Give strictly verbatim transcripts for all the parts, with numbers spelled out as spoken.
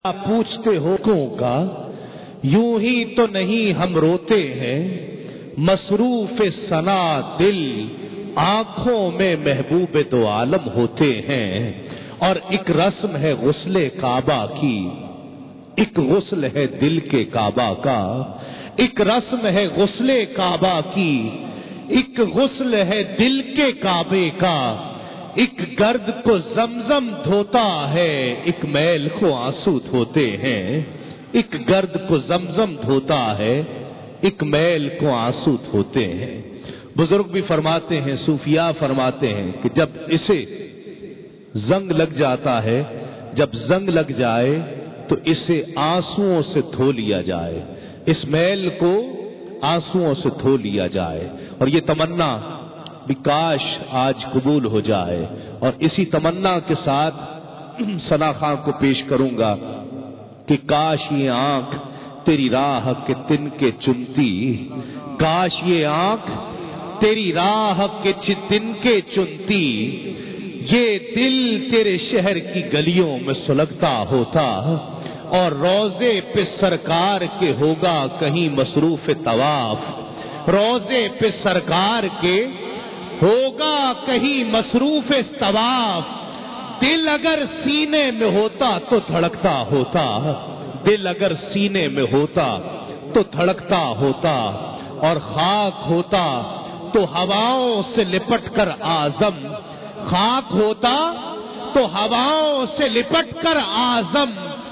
پوچھتے ہو کوں کا یوں ہی تو نہیں ہم روتے ہیں، مصروف ثنا دل آنکھوں میں محبوب دو عالم ہوتے ہیں۔ اور ایک رسم ہے غسل کعبہ کی، ایک غسل ہے دل کے کعبہ کا، ایک رسم ہے غسل کعبہ کی، ایک غسل ہے دل کے کعبے کا۔ ایک گرد کو زمزم دھوتا ہے، ایک میل کو آنسو دھوتے ہیں۔ ایک گرد کو زمزم دھوتا ہے، ایک میل کو آنسو دھوتے ہیں۔ بزرگ بھی فرماتے ہیں، صوفیاء فرماتے ہیں کہ جب اسے زنگ لگ جاتا ہے، جب زنگ لگ جائے تو اسے آنسوؤں سے دھو لیا جائے، اس میل کو آنسوؤں سے دھو لیا جائے۔ اور یہ تمنا بھی کاش آج قبول ہو جائے۔ اور اسی تمنا کے ساتھ ثنا خان کو پیش کروں گا کہ کاش یہ آنکھ تیری راہ کے تنکے چنتی، کاش یہ آنکھ تیری راہ کے تنکے چنتی، یہ دل تیرے شہر کی گلیوں میں سلگتا ہوتا، اور روضے پہ سرکار کے ہوگا کہیں مصروف طواف، روضے پہ سرکار کے ہوگا کہیں مصروف طواف۔ دل اگر سینے میں ہوتا تو دھڑکتا ہوتا، دل اگر سینے میں ہوتا تو دھڑکتا ہوتا، اور خاک ہوتا تو ہواؤں سے لپٹ کر آزم، خاک ہوتا تو ہواؤں سے لپٹ کر آزم،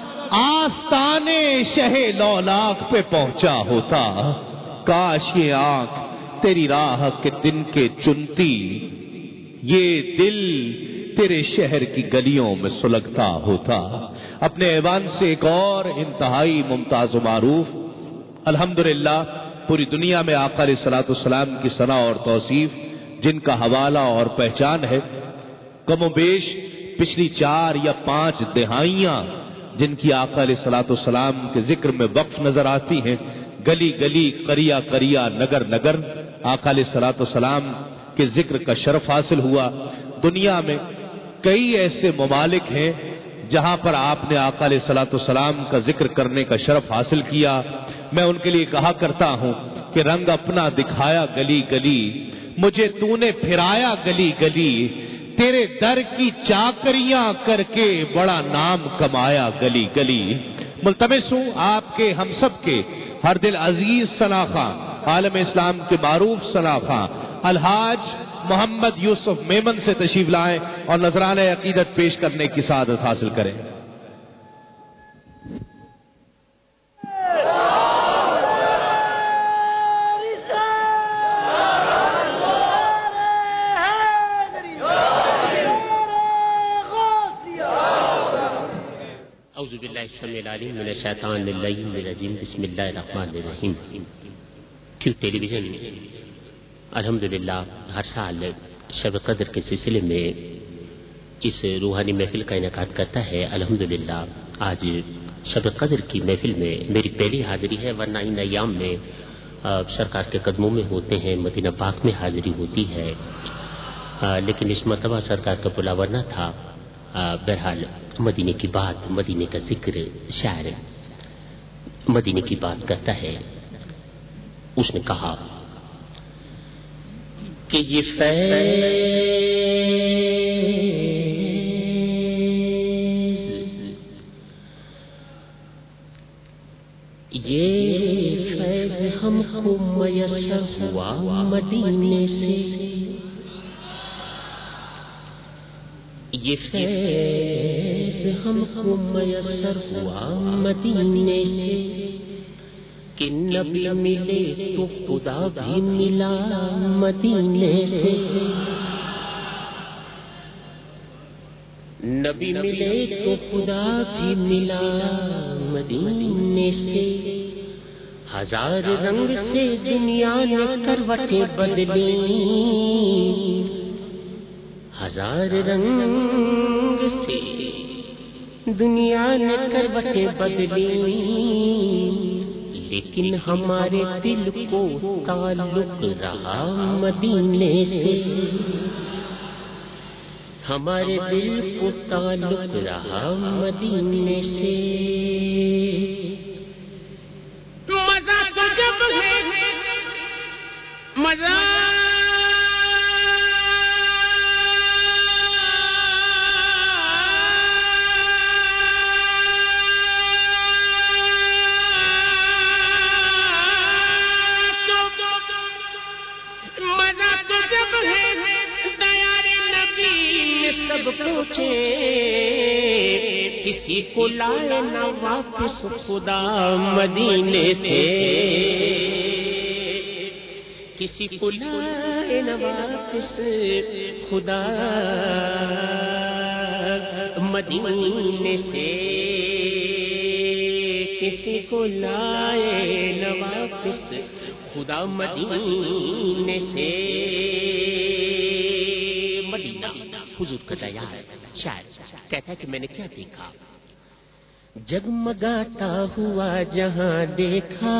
آستانے شہ لولاک پہ پہنچا ہوتا۔ کاش یہ آنکھ تیری راہ کے دن کے چنتی، یہ دل تیرے شہر کی گلیوں میں سلگتا ہوتا۔ اپنے ایوان سے ایک اور انتہائی ممتاز و معروف، الحمدللہ پوری دنیا میں آقا علیہ الصلوۃ والسلام کی ثنا اور توصیف جن کا حوالہ اور پہچان ہے، کم و بیش پچھلی چار یا پانچ دہائیاں جن کی آقا علیہ الصلوۃ والسلام کے ذکر میں وقف نظر آتی ہیں، گلی گلی قریہ قریہ نگر نگر آقا علیہ الصلوۃ والسلام کے ذکر کا شرف حاصل ہوا۔ دنیا میں کئی ایسے ممالک ہیں جہاں پر آپ نے آقا علیہ الصلوۃ والسلام کا ذکر کرنے کا شرف حاصل کیا۔ میں ان کے لیے کہا کرتا ہوں کہ رنگ اپنا دکھایا گلی گلی، مجھے تو نے پھرایا گلی گلی، تیرے در کی چاکریاں کر کے بڑا نام کمایا گلی گلی۔ ملتمس ہوں آپ کے ہم سب کے ہر دل عزیز ثنا خان، عالم اسلام کے معروف ثنا خان الحاج محمد یوسف میمن سے تشریف لائیں اور نذرانہ عقیدت پیش کرنے کی سعادت حاصل کریں۔ اعوذ باللہ السمیع العلیم من الشیطان الرجیم، بسم اللہ الرحمن الرحیم۔ کیو ٹیلی ویژن الحمدللہ ہر سال شب قدر کے سلسلے میں اس روحانی محفل کا انعقاد کرتا ہے۔ الحمدللہ آج شب قدر کی محفل میں میری پہلی حاضری ہے، ورنہ ان ایام میں سرکار کے قدموں میں ہوتے ہیں، مدینہ پاک میں حاضری ہوتی ہے، لیکن اس مرتبہ سرکار کا بلاوا نہ تھا۔ بہرحال مدینے کی بات، مدینے کا ذکر شاعر مدینے کی بات کرتا ہے۔ اس نے کہا کہ یہ فیض، یہ فیض ہم کو میسر ہوا مدینے سے، یہ فیض ہم کو میسر ہوا مدینے سے، کہ نبی ملے تو خدا بھی ملا مدینے سے، نبی ملے تو خدا بھی ملا مدینے سے۔ ہزار رنگ سے دنیا نے کروٹیں بدلی، ہزار رنگ سے دنیا نے کروٹیں بدلی، لیکن ہمارے دل کو تعلق رہا مدینے سے، ہمارے دل کو تعلق رہا مدینے سے۔ کسی کو لائے نہ واپس خدا مدینے سے، کسی کو لائے نہ واپس خدا مدینے سے، کسی کو لائے نہ واپس خدا مدینے سے۔ مدینہ حضور کا دیا ہے، شاعر کہتا ہے کہ میں نے کیا دیکھا، جگمگاتا ہوا جہاں دیکھا،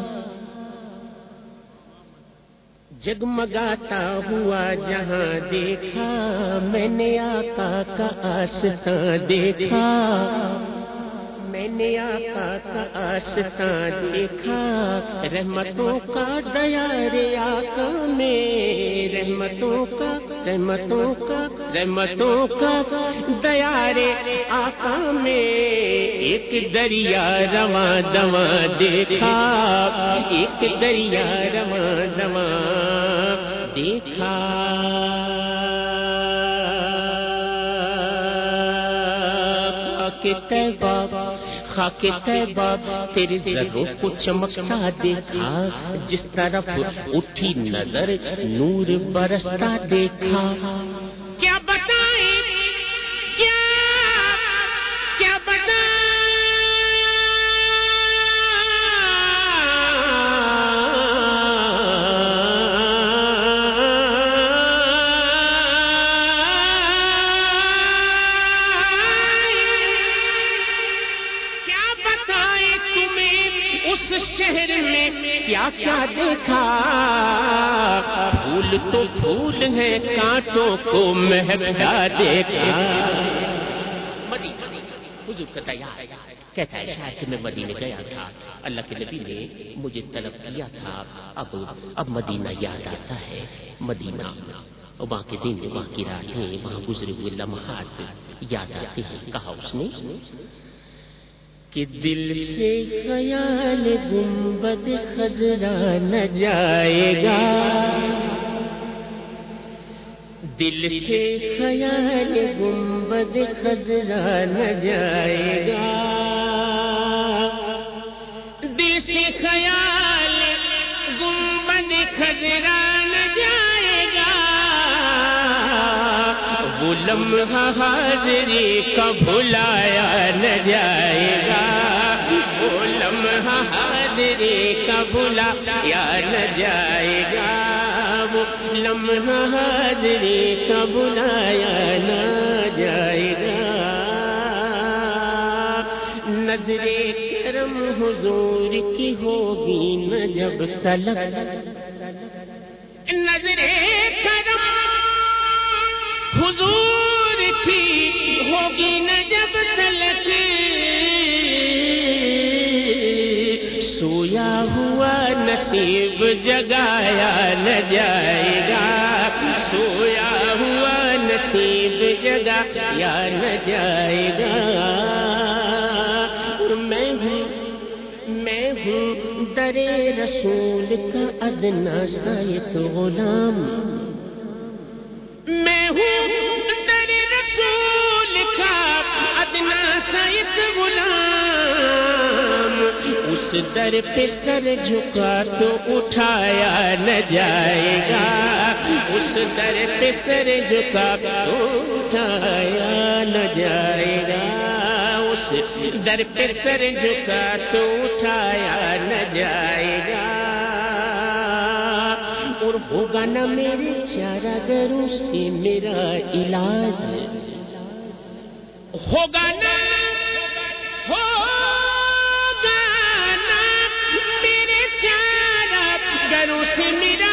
جگمگاتا ہوا جہاں دیکھا، میں نے آقا کا آستان دیکھا، میں نے آقا کا آستان دیکھا، رحمتوں کا دیار آقا میں، رحمتوں کا رحمتوں کا رحمتوں کا دیار آقا میں، ایک دریا رواں دواں دیکھا، ایک دریا رواں دواں دیکھا۔ خاک طیبہ خاک طیبہ تیری ذروں کو چمکتا دیکھا، جس طرف اٹھی نظر نور برستا دیکھا۔ کیا بتائیں کیا کیا بتائیں شہر میں کیا کیا دیکھا، پھول تو پھول ہیں کانٹوں کو مہکتا دیکھا۔ مدینہ حضور کا دیا ہے، کہتا ہے شاید کہ میں مدینے گیا تھا، اللہ کے نبی نے مجھے طلب کیا تھا، اب اب مدینہ یاد آتا ہے، مدینہ وہاں کے دن، وہاں کی راتیں، وہاں گزرے ہوئے لمحات یاد آتے ہیں۔ کہا اس نے کہ دل سے خیال گنبد خضرا نہ جائے گا، دل سے خیال گنبد خضرا نہ جائے گا، دل سے خیال گنبد خضرا نہ جائے گا، وہ لمحہ حاضری کا بھلایا نہ جائے گا، وہ لمحہ حاضری کا بھلایا نہ جائے گا، وہ لمحہ حاضری کا بھلایا نہ جائے گا۔ نظر کرم حضور کی ہوگی نہ جب تلک، نظر کرم حضور کی ہوگی نہ جب تلک، سویا ہوا نصیب جگایا نہ جائے گا، سویا ہوا نصیب جگایا نہ جائے گا۔ اور میں ہوں میں ہوں در رسول کا ادنا سا ایک غلام، میں ہوں در رسول کا ادنا سا ایک غلام، اس در پہ سر جھکا تو اٹھایا نہ جائے گا، اس در پہ سر جھکا تو اٹھایا نہ جائے گا، اس در پہ سر جھکا تو اٹھایا نہ جائے گا۔ اور ہوگا نہ میرے چارہ گروں سے میرا علاج، ہوگا نہ ہوگا نہ میرے چارہ گروں سے میرا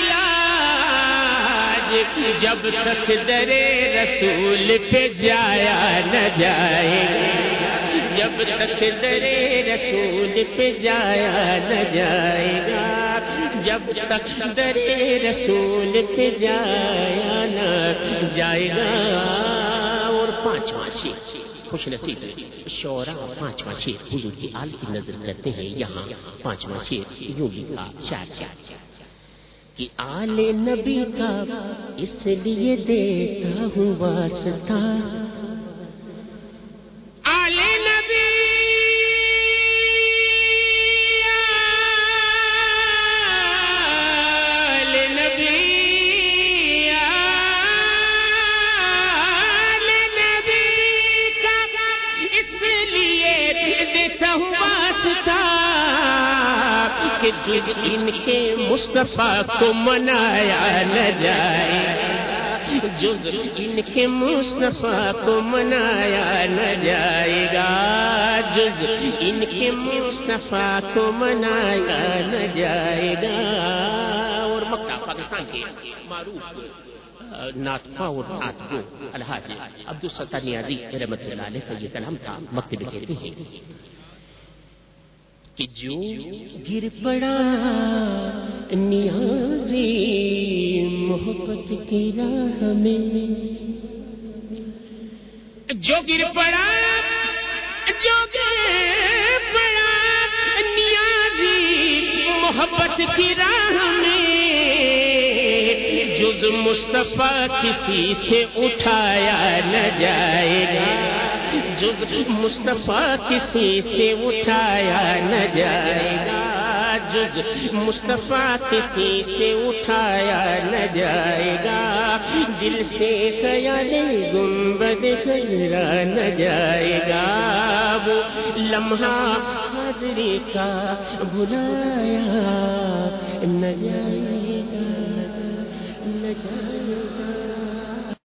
علاج، جب تک در رسول پہ جایا نہ جائے گا، جب تک در رسول پہ جایا نہ جائے گا، جب تک در رسول پہ جایا نہ جائے گا۔ اور پانچواں شعر خوش نصیب شعرا، پانچواں شعر حضور کی آل کی نظر کرتے ہیں۔ یہاں پانچواں شعر یوں لکھا شاعر کہ آل نبی کا اس لیے دیتا ہوں واسطہ، آل کہ جز ان کے مصطفیٰ کو منایا نہ جائے گا، جز ان کے مصطفیٰ کو منایا نہ جائے گا، جز ان کے مصطفیٰ کو منایا نہ جائے گا۔ اور مکہ پاکستان کے معروف ناطقہ اور ناطقو الحاج عبدالستار نیازی رحمۃ اللہ علیہ کا یہ کلام تھا۔ مکتب کہتے ہیں کہ جو گر پڑا نیازی محبت کی راہ میں، جو گر پڑا جو گر پڑا نیازی محبت کی راہ میں، جز مصطفیٰ کسی سے اٹھایا نہ جائے گا، جز مصطفیٰ کسی سے اٹھایا نہ جائے گا، جز مصطفیٰ کسی سے اٹھایا نہ جائے گا، دل سے خیال گنبد خضرا نہ جائے گا، وہ لمحہ حاضری کا بلایا